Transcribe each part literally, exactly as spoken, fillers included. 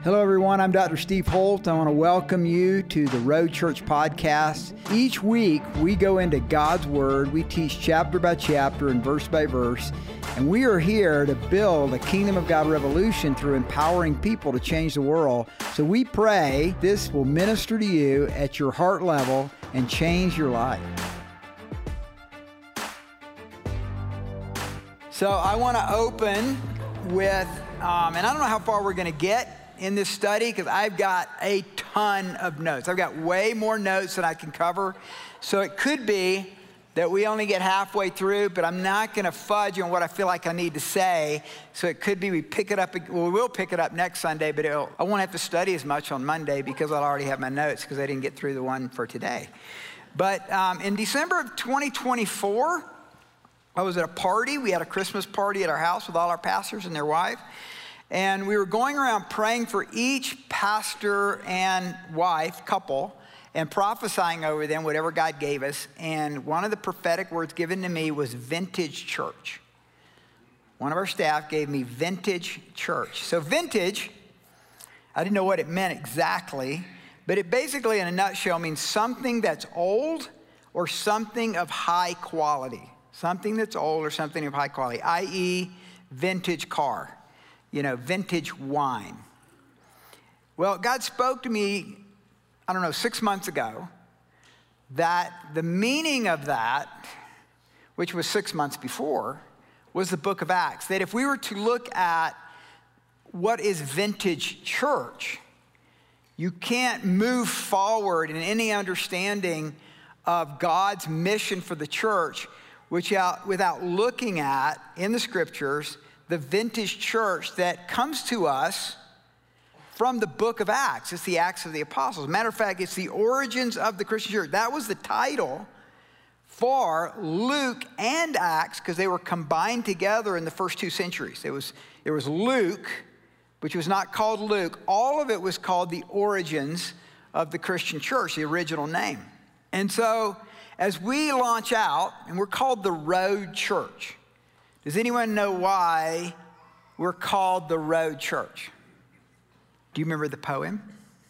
Hello everyone, I'm Doctor Steve Holt. I want to welcome you to the Road Church Podcast. Each week we go into God's Word, we teach chapter by chapter and verse by verse, and we are here to build a Kingdom of God revolution through empowering people to change the world. So we pray this will minister to you at your heart level and change your life. So I want to open with, um, and I don't know how far we're going to get in this study because I've got a ton of notes. I've got way more notes than I can cover. So it could be that we only get halfway through, but I'm not going to fudge on what I feel like I need to say. So it could be we pick it up, well, we will pick it up next Sunday, but it'll, I won't have to study as much on Monday because I'll already have my notes because I didn't get through the one for today. But um, in December of twenty twenty-four, I was at a party. We had a Christmas party at our house with all our pastors and their wife. And we were going around praying for each pastor and wife, couple, and prophesying over them whatever God gave us. And one of the prophetic words given to me was vintage church. One of our staff gave me vintage church. So vintage, I didn't know what it meant exactly, but it basically in a nutshell means something that's old or something of high quality. Something that's old or something of high quality, that is vintage car. You know, vintage wine. Well, God spoke to me, I don't know, six months ago, that the meaning of that, which was six months before, was the book of Acts. That if we were to look at what is vintage church, you can't move forward in any understanding of God's mission for the church without, without looking at, in the scriptures, the vintage church that comes to us from the book of Acts. It's the Acts of the Apostles. Matter of fact, it's the origins of the Christian church. That was the title for Luke and Acts because they were combined together in the first two centuries. It was, it was Luke, which was not called Luke. All of it was called the origins of the Christian church, the original name. And so as we launch out, and we're called the Road Church. Does anyone know why we're called the Road Church? Do you remember the poem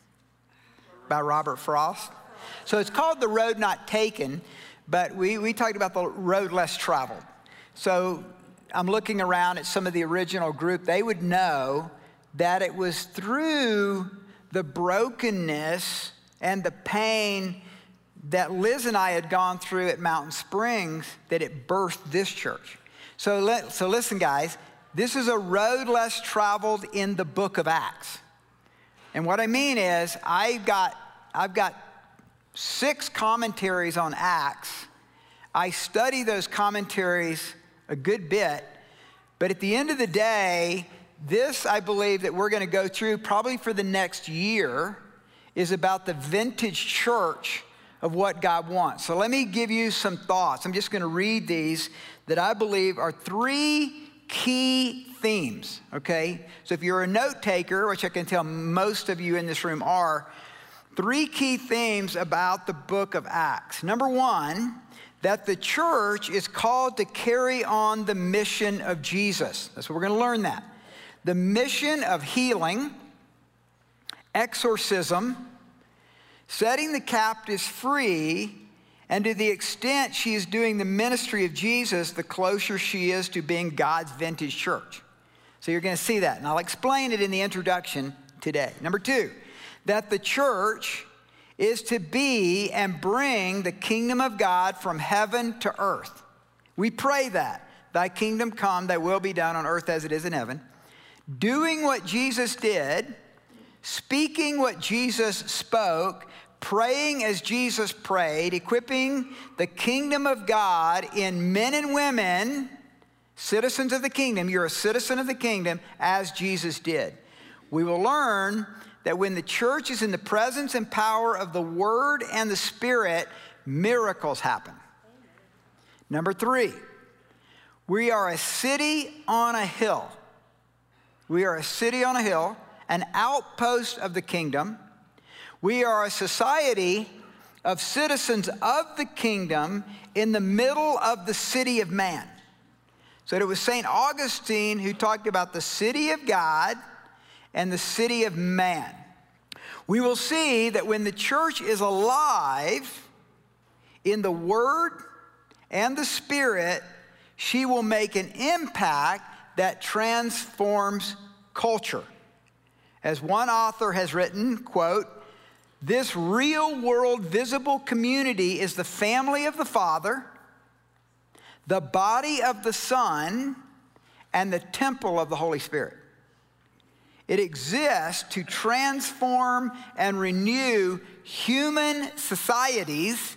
by Robert Frost? So it's called The Road Not Taken, but we, we talked about the road less traveled. So I'm looking around at some of the original group. They would know that it was through the brokenness and the pain that Liz and I had gone through at Mountain Springs that it birthed this church. So, let, so listen, guys, this is a road less traveled in the book of Acts. And what I mean is I've got, I've got six commentaries on Acts. I study those commentaries a good bit. But at the end of the day, this, I believe, that we're going to go through probably for the next year is about the vintage church of what God wants. So let me give you some thoughts. I'm just going to read these that I believe are three key themes, okay? So if you're a note taker, which I can tell most of you in this room are, three key themes about the book of Acts. Number one, that the church is called to carry on the mission of Jesus. That's what we're going to learn that. The mission of healing, exorcism, setting the captives free, and to the extent she is doing the ministry of Jesus, the closer she is to being God's vintage church. So you're going to see that, and I'll explain it in the introduction today. Number two, that the church is to be and bring the kingdom of God from heaven to earth. We pray that, thy kingdom come, thy will be done on earth as it is in heaven. Doing what Jesus did, speaking what Jesus spoke, praying as Jesus prayed, equipping the kingdom of God in men and women, citizens of the kingdom. You're a citizen of the kingdom as Jesus did. We will learn that when the church is in the presence and power of the Word and the Spirit, miracles happen. Number three, we are a city on a hill. We are a city on a hill, an outpost of the kingdom. We are a society of citizens of the kingdom in the middle of the city of man. So it was Saint Augustine who talked about the city of God and the city of man. We will see that when the church is alive in the Word and the Spirit, she will make an impact that transforms culture. As one author has written, quote, "This real-world visible community is the family of the Father, the body of the Son, and the temple of the Holy Spirit. It exists to transform and renew human societies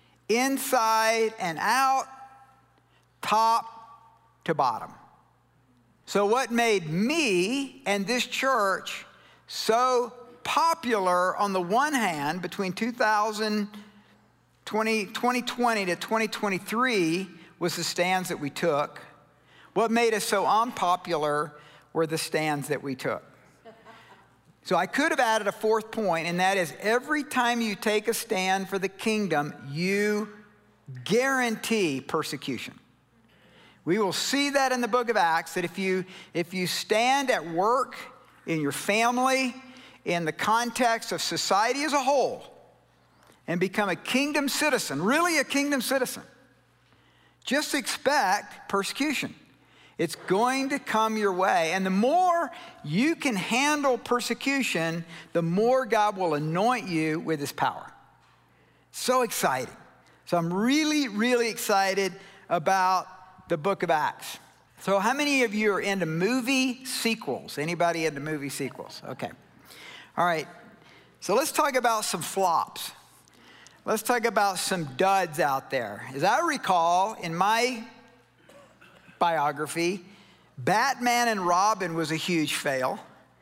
inside and out, top to bottom." So what made me and this church so popular on the one hand between two thousand twenty, twenty twenty to twenty twenty-three was the stands that we took. What made us so unpopular were the stands that we took. So I could have added a fourth point, and that is every time you take a stand for the kingdom, you guarantee persecution. We will see that in the book of Acts, that if you, if you stand at work, in your family, in the context of society as a whole, and become a kingdom citizen, really a kingdom citizen, just expect persecution. It's going to come your way. And the more you can handle persecution, the more God will anoint you with his power. So exciting. So I'm really, really excited about the book of Acts. So how many of you are into movie sequels? Anybody into movie sequels? Okay. All right. So let's talk about some flops. Let's talk about some duds out there. As I recall, in my biography, Batman and Robin was a huge fail.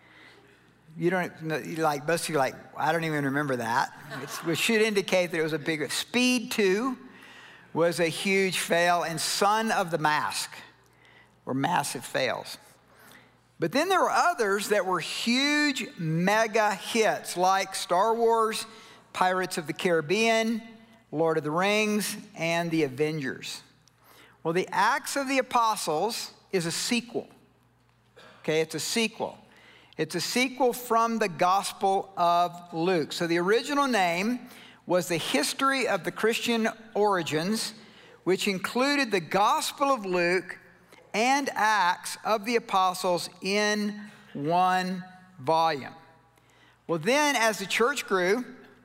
You don't, like, most of you are like, I don't even remember that. It's, which should indicate that it was a bigger. Speed two was a huge fail, and Son of the Mask were massive fails. But then there were others that were huge mega hits, like Star Wars, Pirates of the Caribbean, Lord of the Rings, and the Avengers. Well, the Acts of the Apostles is a sequel. Okay, it's a sequel. It's a sequel from the Gospel of Luke. So the original name was the History of the Christian Origins, which included the Gospel of Luke and Acts of the Apostles in one volume. Well, then as the church grew,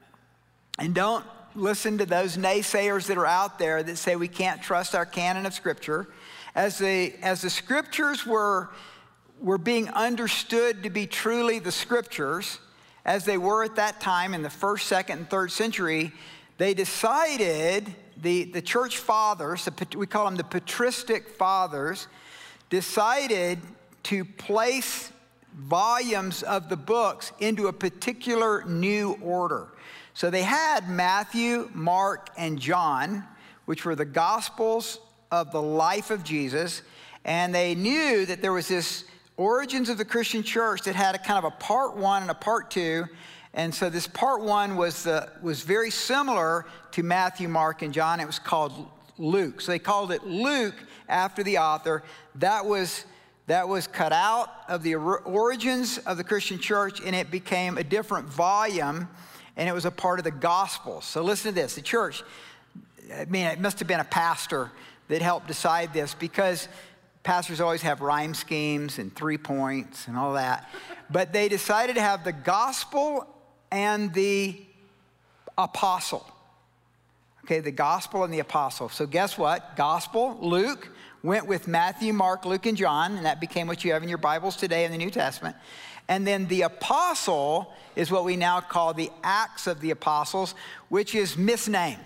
and don't listen to those naysayers that are out there that say we can't trust our canon of Scripture. As the, as the Scriptures were, were being understood to be truly the Scriptures, as they were at that time in the first, second, and third century, they decided, the, the church fathers, the, we call them the patristic fathers, decided to place volumes of the books into a particular new order. So they had Matthew, Mark, and John, which were the Gospels of the life of Jesus. And they knew that there was this origins of the Christian church that had a kind of a part one and a part two. And so this part one was, the, was very similar to Matthew, Mark, and John. It was called Luke. So they called it Luke after the author. That was, that was cut out of the origins of the Christian church, and it became a different volume. And it was a part of the gospel. So listen to this. The church, I mean, it must have been a pastor that helped decide this, because pastors always have rhyme schemes and three points and all that. But they decided to have the gospel and the apostle. Okay, the gospel and the apostle. So guess what? Gospel, Luke, went with Matthew, Mark, Luke, and John, and that became what you have in your Bibles today in the New Testament. And then the apostle is what we now call the Acts of the Apostles, which is misnamed.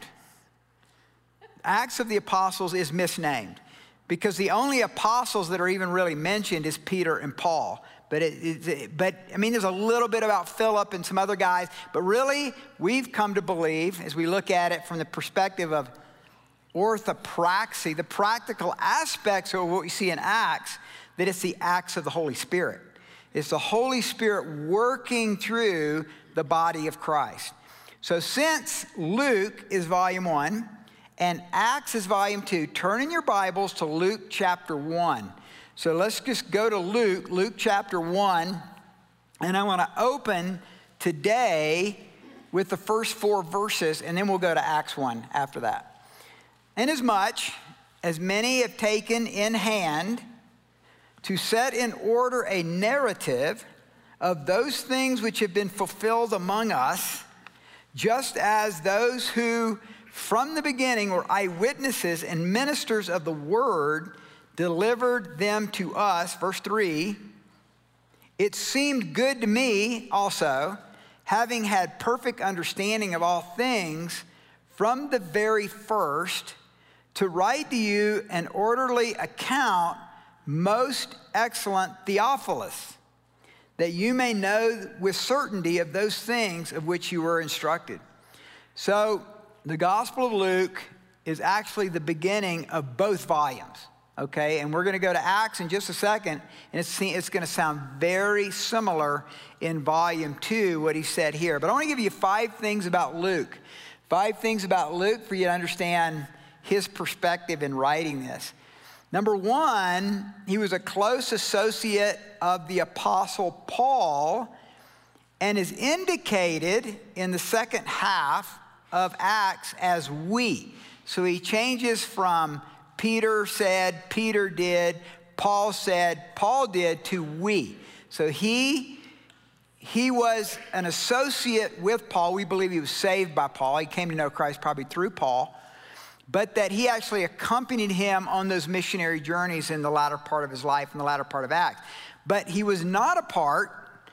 Acts of the Apostles is misnamed because the only apostles that are even really mentioned is Peter and Paul. But, it, it, but I mean, there's a little bit about Philip and some other guys. But really, we've come to believe, as we look at it from the perspective of orthopraxy, the practical aspects of what we see in Acts, that it's the acts of the Holy Spirit. It's the Holy Spirit working through the body of Christ. So since Luke is volume one and Acts is volume two, turn in your Bibles to Luke chapter one. So let's just go to Luke, Luke chapter one, And I want to open today with the first four verses, and then we'll go to Acts one after that. Inasmuch as many have taken in hand to set in order a narrative of those things which have been fulfilled among us, just as those who from the beginning were eyewitnesses and ministers of the word delivered them to us, verse three, it seemed good to me also, having had perfect understanding of all things from the very first, to write to you an orderly account, most excellent Theophilus, that you may know with certainty of those things of which you were instructed. So the Gospel of Luke is actually the beginning of both volumes. Okay, and we're going to go to Acts in just a second, and it's, it's going to sound very similar in volume two, what he said here. But I want to give you five things about Luke. Five things about Luke for you to understand his perspective in writing this. Number one, he was a close associate of the Apostle Paul and is indicated in the second half of Acts as we. So he changes from Peter said, Peter did, Paul said, Paul did, to we. So he, he was an associate with Paul. We believe he was saved by Paul. He came to know Christ probably through Paul. But that he actually accompanied him on those missionary journeys in the latter part of his life, in the latter part of Acts. But he was not a part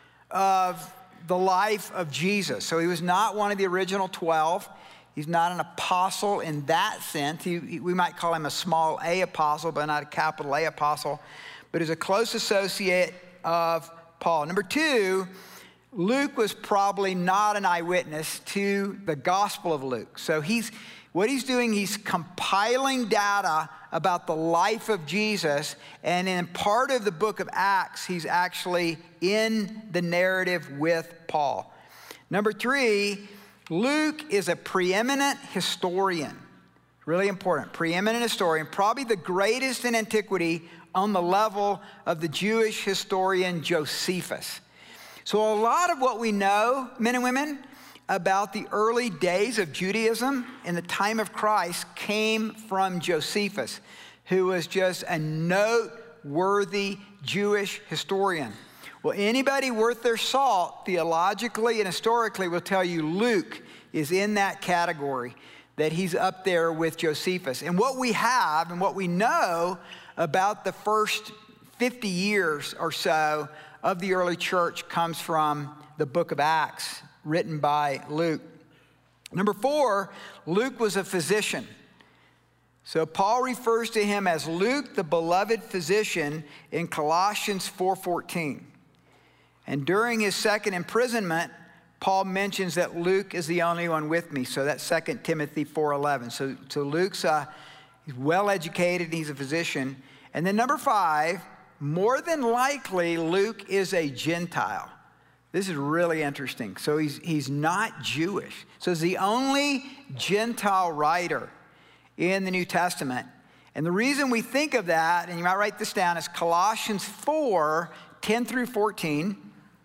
of the life of Jesus. So he was not one of the original twelve. He's not an apostle in that sense. He, he, we might call him a small a apostle, but not a capital A apostle. But he's a close associate of Paul. Number two, Luke was probably not an eyewitness to the Gospel of Luke. So he's what he's doing, he's compiling data about the life of Jesus. And in part of the book of Acts, he's actually in the narrative with Paul. Number three, Luke is a preeminent historian. Really important. Preeminent historian. Probably the greatest in antiquity on the level of the Jewish historian Josephus. So a lot of what we know, men and women, about the early days of Judaism in the time of Christ came from Josephus, who was just a noteworthy Jewish historian. Well, anybody worth their salt, theologically and historically, will tell you Luke is in that category, that he's up there with Josephus. And what we have and what we know about the first fifty years or so of the early church comes from the book of Acts, written by Luke. Number four, Luke was a physician. So Paul refers to him as Luke, the beloved physician, in Colossians four fourteen. And during his second imprisonment, Paul mentions that Luke is the only one with me. So that's Second Timothy four eleven. So, so Luke's uh, he's well-educated, he's a physician. And then number five, more than likely, Luke is a Gentile. This is really interesting. So he's, he's not Jewish. So he's the only Gentile writer in the New Testament. And the reason we think of that, and you might write this down, is Colossians four ten through fourteen.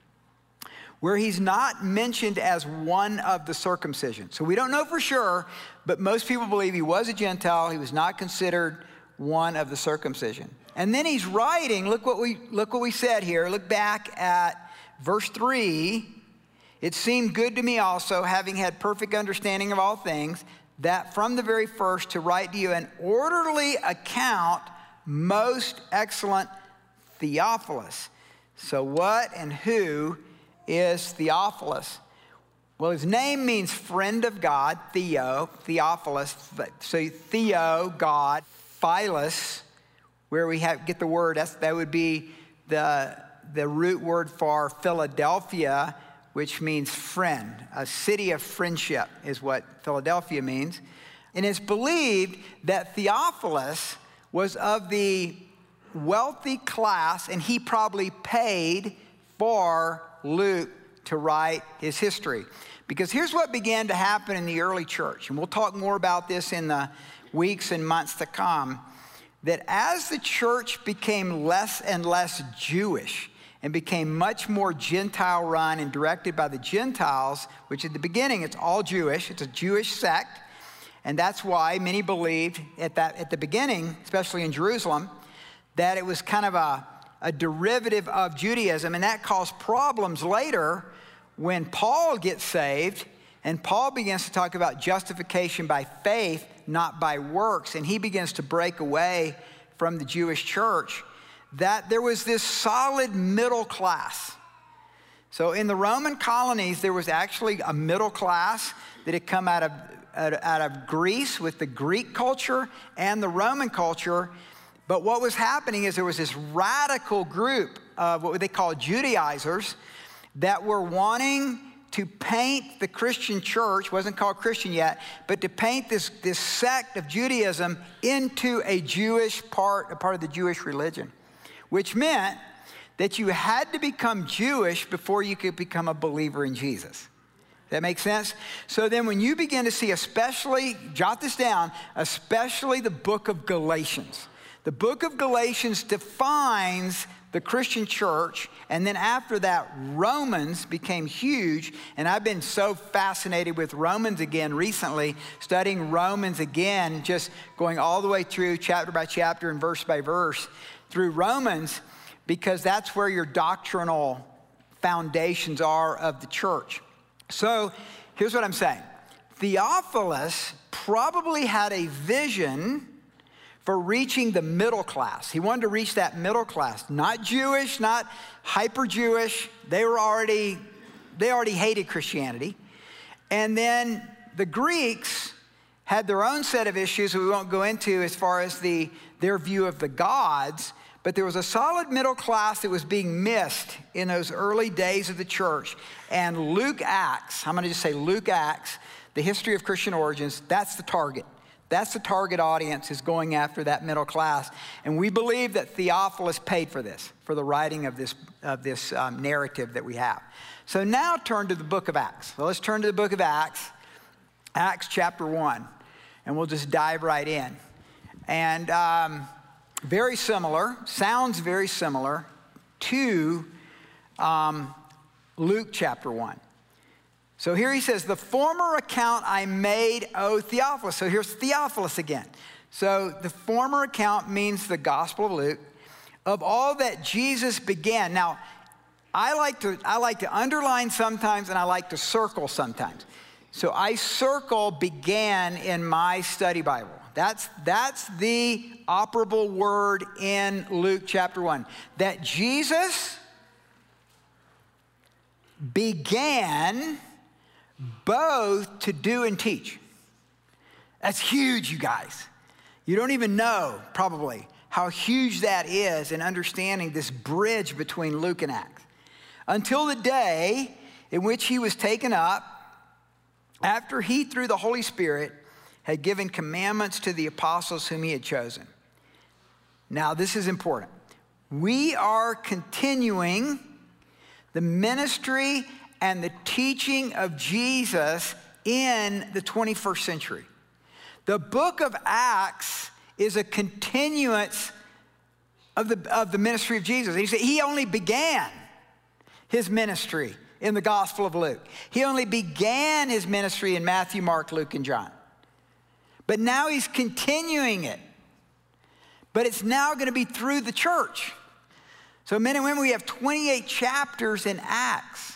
Where he's not mentioned as one of the circumcision. So we don't know for sure, but most people believe he was a Gentile. He was not considered one of the circumcision. And then he's writing, look what we, look what we said here. Look back at verse three. It seemed good to me also, having had perfect understanding of all things, that from the very first to write to you an orderly account, most excellent Theophilus. So what and who is Theophilus? Well, his name means friend of God, Theo, Theophilus. So Theo, God, Philos, where we have, get the word, that's, that would be the, the root word for Philadelphia, which means friend. A city of friendship is what Philadelphia means. And it's believed that Theophilus was of the wealthy class, and he probably paid for Luke to write his history. Because here's what began to happen in the early church, and we'll talk more about this in the weeks and months to come, that as the church became less and less Jewish, and became much more Gentile run and directed by the Gentiles, which at the beginning, it's all Jewish. It's a Jewish sect. And that's why many believed at that at the beginning, especially in Jerusalem, that it was kind of a, a derivative of Judaism. And that caused problems later when Paul gets saved, and Paul begins to talk about justification by faith, not by works. And he begins to break away from the Jewish church, that there was this solid middle class. So in the Roman colonies, there was actually a middle class that had come out of, out of Greece with the Greek culture and the Roman culture. But what was happening is there was this radical group of what they call Judaizers that were wanting to paint the Christian church, wasn't called Christian yet, but to paint this, this sect of Judaism into a Jewish part, a part of the Jewish religion, which meant that you had to become Jewish before you could become a believer in Jesus. That makes sense? So then when you begin to see, especially, jot this down, especially the book of Galatians. The book of Galatians defines the Christian church, and then after that, Romans became huge, and I've been so fascinated with Romans again recently, studying Romans again, just going all the way through chapter by chapter and verse by verse through Romans, because that's where your doctrinal foundations are of the church. So here's what I'm saying. Theophilus probably had a vision for reaching the middle class. He wanted to reach that middle class, not Jewish, not hyper-Jewish. They were already, they already hated Christianity. And then the Greeks had their own set of issues that we won't go into as far as the, their view of the gods, but there was a solid middle class that was being missed in those early days of the church. And Luke Acts, I'm gonna just say Luke Acts, the history of Christian origins, that's the target. That's the target audience, is going after that middle class. And we believe that Theophilus paid for this, for the writing of this, of this um, narrative that we have. So now turn to the book of Acts. So let's turn to the book of Acts, Acts chapter one, and we'll just dive right in. And um, very similar, sounds very similar to um, Luke chapter one. So here he says, the former account I made, O Theophilus. So here's Theophilus again. So the former account means the Gospel of Luke, of all that Jesus began. Now, I like to, I like to underline sometimes, and I like to circle sometimes. So I circle began in my study Bible. That's, that's the operable word in Luke chapter one. That Jesus began both to do and teach. That's huge, you guys. You don't even know, probably, how huge that is in understanding this bridge between Luke and Acts. Until the day in which he was taken up, after he, through the Holy Spirit, had given commandments to the apostles whom he had chosen. Now, this is important. We are continuing the ministry and the teaching of Jesus in the twenty-first century. The book of Acts is a continuance of the, of the ministry of Jesus. He said he only began his ministry in the Gospel of Luke. He only began his ministry in Matthew, Mark, Luke, and John. But now he's continuing it. But it's now going to be through the church. So men and women, we have twenty-eight chapters in Acts.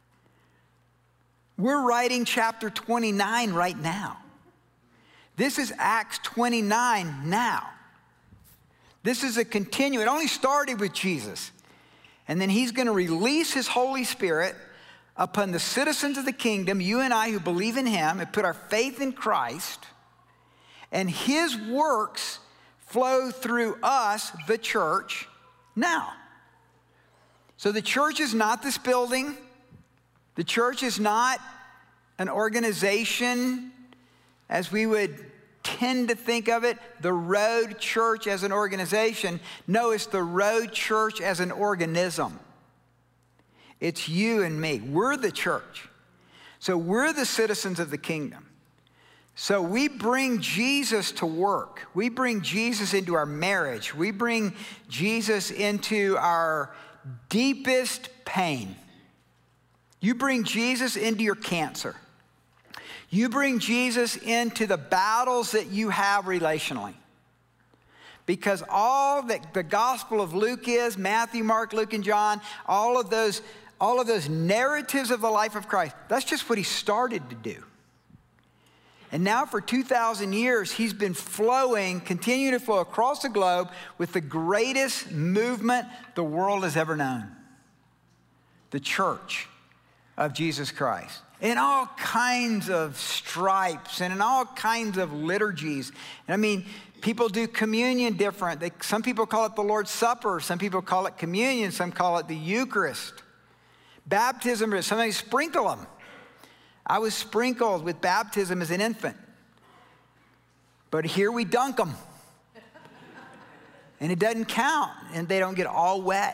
We're writing chapter twenty-nine right now. This is Acts twenty-nine now. This is a continue. It only started with Jesus. And then he's going to release his Holy Spirit upon the citizens of the kingdom, you and I who believe in him and put our faith in Christ. And his works flow through us, the church, now. So the church is not this building. The church is not an organization as we would tend to think of it, the Road Church as an organization. No, it's the Road Church as an organism. It's you and me. We're the church. So we're the citizens of the kingdom. So we bring Jesus to work. We bring Jesus into our marriage. We bring Jesus into our deepest pain. You bring Jesus into your cancer. You bring Jesus into the battles that you have relationally. Because all that the Gospel of Luke is, Matthew, Mark, Luke, and John, all of those, all of those narratives of the life of Christ, that's just what he started to do. And now for two thousand years, he's been flowing, continuing to flow across the globe with the greatest movement the world has ever known. The church of Jesus Christ. In all kinds of stripes and in all kinds of liturgies. And I mean, people do communion different. They, some people call it the Lord's Supper. Some people call it communion. Some call it the Eucharist. Baptism, somebody sprinkle them. I was sprinkled with baptism as an infant. But here we dunk them. And it doesn't count. And they don't get all wet.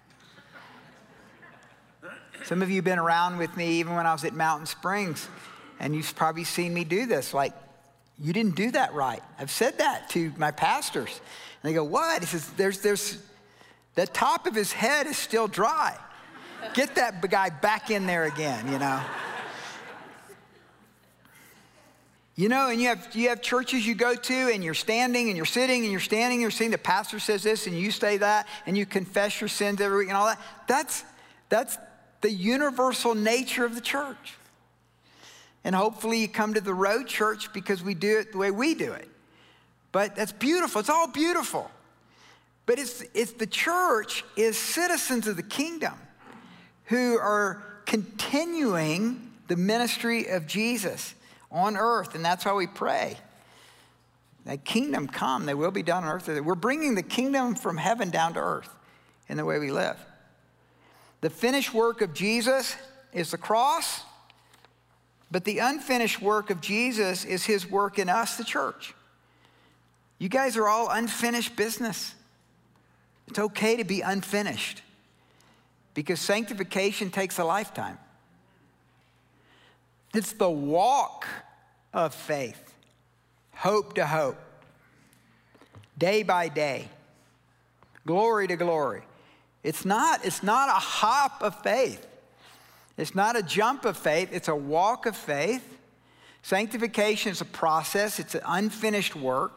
Some of you have been around with me even when I was at Mountain Springs. And you've probably seen me do this. Like, you didn't do that right. I've said that to my pastors. And they go, what? He says, there's, there's, the top of his head is still dry. Get that guy back in there again, you know. You know, and you have, you have churches you go to and you're standing and you're sitting and you're standing and you're sitting. The pastor says this and you say that and you confess your sins every week and all that. That's, that's the universal nature of the church. And hopefully you come to the Road Church because we do it the way we do it. But that's beautiful. It's all beautiful. But it's, it's the church is citizens of the kingdom who are continuing the ministry of Jesus on earth, and that's why we pray. That kingdom come, they will be done on earth. We're bringing the kingdom from heaven down to earth in the way we live. The finished work of Jesus is the cross, but the unfinished work of Jesus is his work in us, the church. You guys are all unfinished business. It's okay to be unfinished because sanctification takes a lifetime. It's the walk of faith, hope to hope, day by day, glory to glory. It's not, it's not a hop of faith. It's not a jump of faith. It's a walk of faith. Sanctification is a process. It's an unfinished work.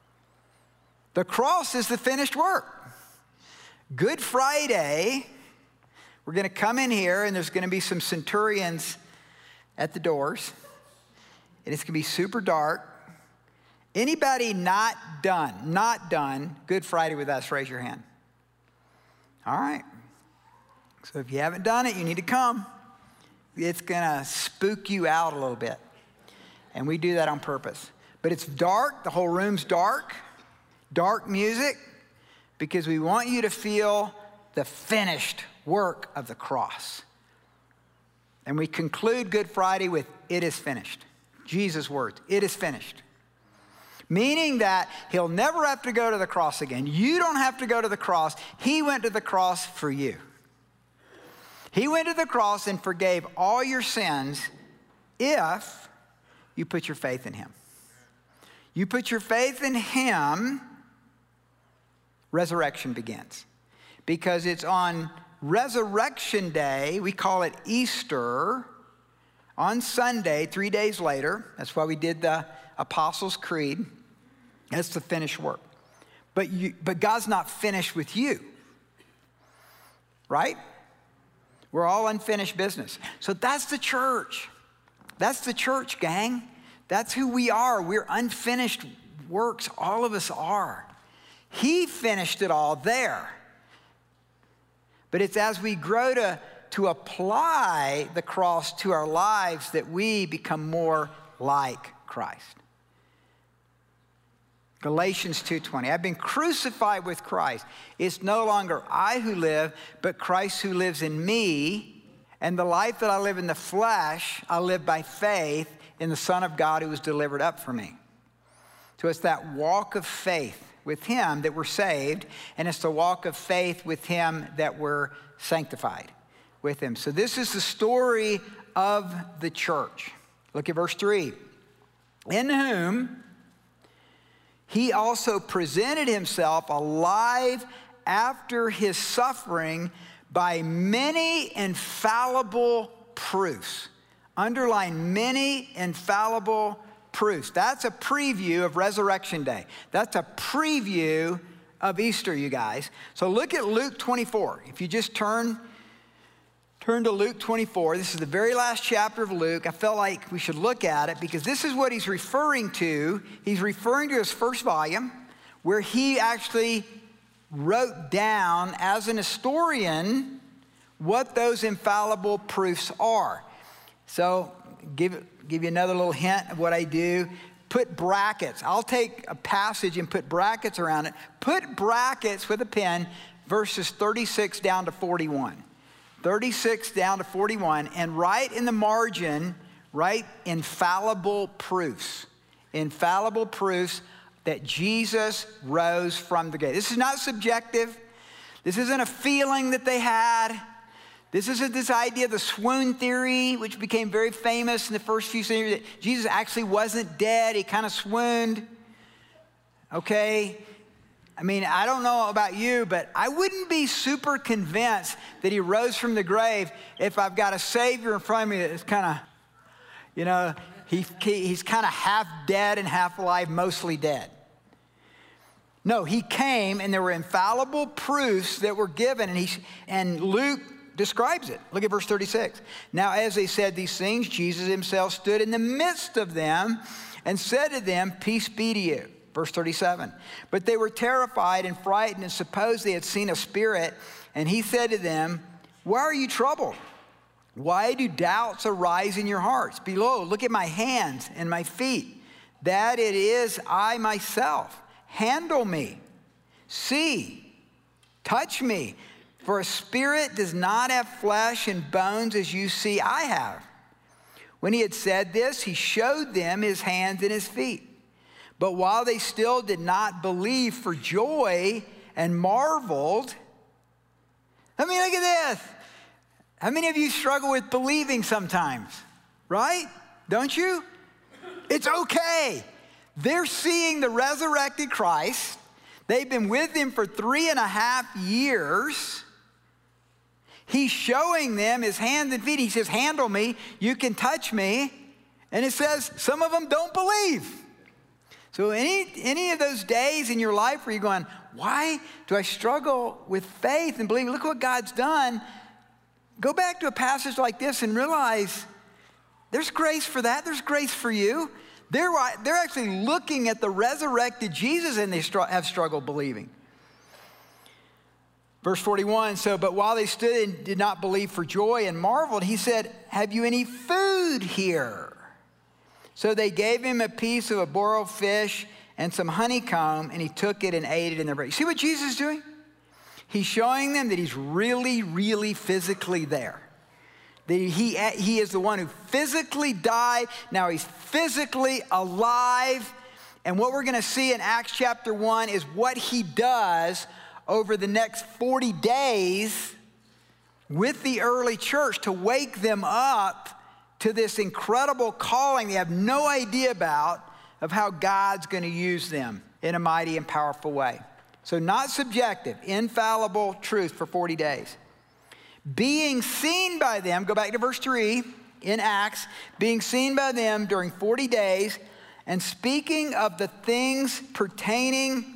The cross is the finished work. Good Friday, we're going to come in here and there's going to be some centurions at the doors, and it's gonna be super dark. Anybody not done, not done Good Friday with us, raise your hand. All right. So if you haven't done it, you need to come. It's gonna spook you out a little bit. And we do that on purpose. But it's dark, the whole room's dark, dark music, because we want you to feel the finished work of the cross. And we conclude Good Friday with, it is finished. Jesus' words, it is finished. Meaning that he'll never have to go to the cross again. You don't have to go to the cross. He went to the cross for you. He went to the cross and forgave all your sins if you put your faith in him. You put your faith in him, resurrection begins. Because it's on Resurrection Day, we call it Easter, on Sunday, three days later. That's why we did the Apostles' Creed. That's the finished work. But, you, but God's not finished with you, right? We're all unfinished business. So that's the church. That's the church, gang. That's who we are. We're unfinished works. All of us are. He finished it all there. But it's as we grow to, to apply the cross to our lives that we become more like Christ. Galatians two twenty, I've been crucified with Christ. It's no longer I who live, but Christ who lives in me. And the life that I live in the flesh, I live by faith in the Son of God who was delivered up for me. So it's that walk of faith with him that we're saved, and it's the walk of faith with him that we're sanctified with him. So this is the story of the church. Look at verse three. In whom he also presented himself alive after his suffering by many infallible proofs. Underline many infallible proofs. That's a preview of Resurrection Day. That's a preview of Easter, you guys. So look at Luke twenty-four. If you just turn, turn to Luke twenty-four. This is the very last chapter of Luke. I felt like we should look at it because this is what he's referring to. He's referring to his first volume where he actually wrote down as an historian what those infallible proofs are. So give, give you another little hint of what I do. Put brackets. I'll take a passage and put brackets around it. Put brackets with a pen, verses thirty-six down to forty-one. thirty-six down to forty-one, and write in the margin, write infallible proofs. Infallible proofs that Jesus rose from the grave. This is not subjective. This isn't a feeling that they had. This isn't this idea of the swoon theory, which became very famous in the first few centuries, that Jesus actually wasn't dead. He kind of swooned. Okay? I mean, I don't know about you, but I wouldn't be super convinced that he rose from the grave if I've got a Savior in front of me that's kind of, you know, he, he's kind of half dead and half alive, mostly dead. No, he came and there were infallible proofs that were given, and, he, and Luke describes it. Look at verse thirty-six. Now, as they said these things, Jesus himself stood in the midst of them and said to them, peace be to you. Verse thirty-seven. But they were terrified and frightened and supposed they had seen a spirit. And he said to them, why are you troubled? Why do doubts arise in your hearts? Behold, look at my hands and my feet, that it is I myself. Handle me. See. Touch me. For a spirit does not have flesh and bones as you see I have. When he had said this, he showed them his hands and his feet. But while they still did not believe for joy and marveled, I mean, look at this. How many of you struggle with believing sometimes, right? Don't you? It's okay. They're seeing the resurrected Christ. They've been with him for three and a half years. He's showing them his hands and feet. He says, handle me. You can touch me. And it says some of them don't believe. So any, any of those days in your life where you're going, why do I struggle with faith and believing? Look what God's done. Go back to a passage like this and realize there's grace for that. There's grace for you. They're, they're actually looking at the resurrected Jesus and they str- have struggled believing. Verse forty-one, so, but while they stood and did not believe for joy and marveled, he said, have you any food here? So they gave him a piece of a boiled fish and some honeycomb, and he took it and ate it in their bread. See what Jesus is doing? He's showing them that he's really, really physically there. That he, he is the one who physically died. Now he's physically alive. And what we're going to see in Acts chapter one is what he does over the next forty days with the early church to wake them up to this incredible calling they have no idea about of how God's going to use them in a mighty and powerful way. So not subjective, infallible truth for forty days. Being seen by them, go back to verse three in Acts, being seen by them during forty days and speaking of the things pertaining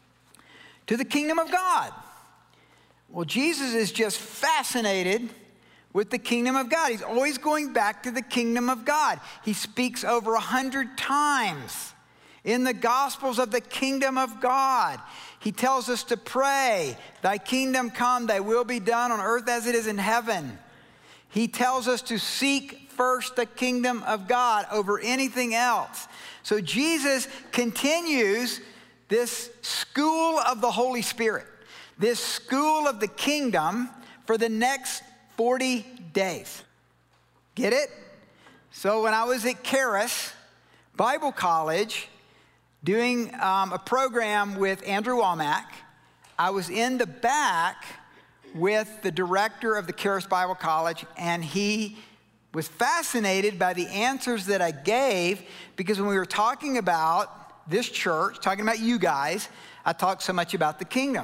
to the kingdom of God. Well, Jesus is just fascinated with the kingdom of God. He's always going back to the kingdom of God. He speaks over a hundred times in the Gospels of the kingdom of God. He tells us to pray, thy kingdom come, thy will be done on earth as it is in heaven. He tells us to seek first the kingdom of God over anything else. So Jesus continues this school of the Holy Spirit, this school of the kingdom for the next forty days. Get it? So when I was at Charis Bible College doing um, a program with Andrew Womack, I was in the back with the director of the Charis Bible College, and he was fascinated by the answers that I gave, because when we were talking about this church, talking about you guys, I talked so much about the kingdom.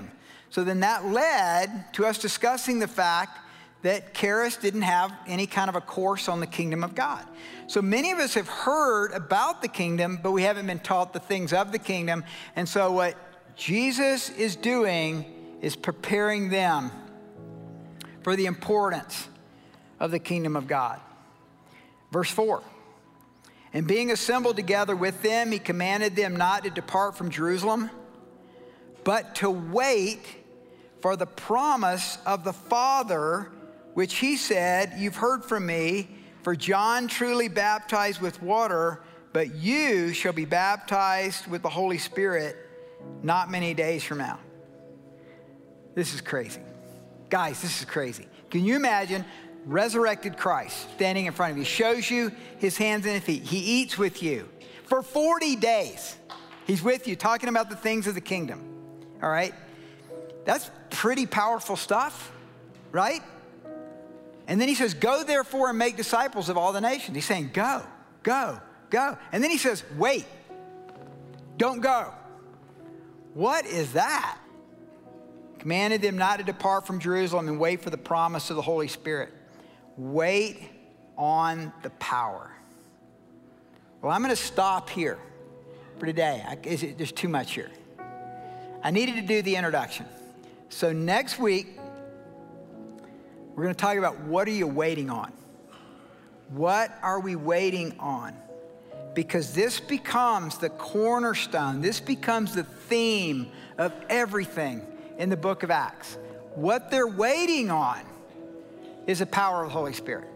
So then that led to us discussing the fact that Charis didn't have any kind of a course on the kingdom of God. So many of us have heard about the kingdom, but we haven't been taught the things of the kingdom. And so what Jesus is doing is preparing them for the importance of the kingdom of God. Verse four, and being assembled together with them, he commanded them not to depart from Jerusalem, but to wait for the promise of the Father, which he said, you've heard from me, for John truly baptized with water, but you shall be baptized with the Holy Spirit not many days from now. This is crazy. Guys, this is crazy. Can you imagine resurrected Christ standing in front of you, shows you his hands and his feet. He eats with you for forty days. He's with you talking about the things of the kingdom, all right? That's pretty powerful stuff, right? And then he says, go therefore and make disciples of all the nations. He's saying, go, go, go. And then he says, wait, don't go. What is that? Commanded them not to depart from Jerusalem and wait for the promise of the Holy Spirit. Wait on the power. Well, I'm going to stop here for today. I, is it, there's too much here. I needed to do the introduction. So next week, we're going to talk about what are you waiting on? What are we waiting on? Because this becomes the cornerstone. This becomes the theme of everything in the book of Acts. What they're waiting on is the power of the Holy Spirit.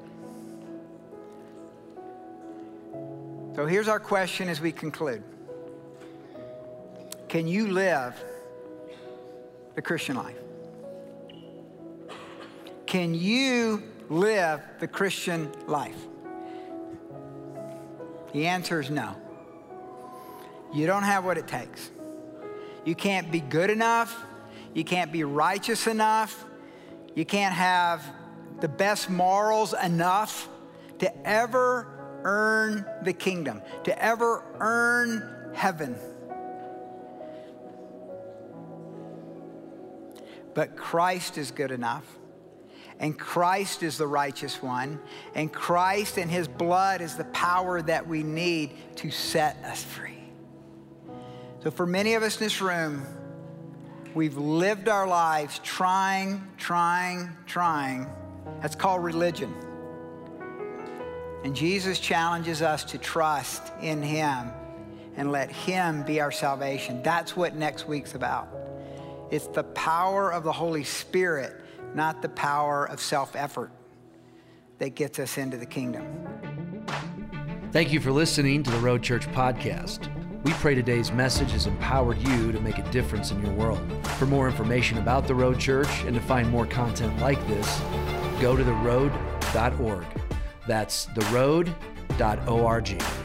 So here's our question as we conclude. Can you live the Christian life? Can you live the Christian life? The answer is no. You don't have what it takes. You can't be good enough. You can't be righteous enough. You can't have the best morals enough to ever earn the kingdom, to ever earn heaven. But Christ is good enough. And Christ is the righteous one. And Christ and his blood is the power that we need to set us free. So for many of us in this room, we've lived our lives trying, trying, trying. That's called religion. And Jesus challenges us to trust in him and let him be our salvation. That's what next week's about. It's the power of the Holy Spirit, not the power of self-effort, that gets us into the kingdom. Thank you for listening to the Road Church podcast. We pray today's message has empowered you to make a difference in your world. For more information about the Road Church and to find more content like this, go to the road dot org. That's the road dot org.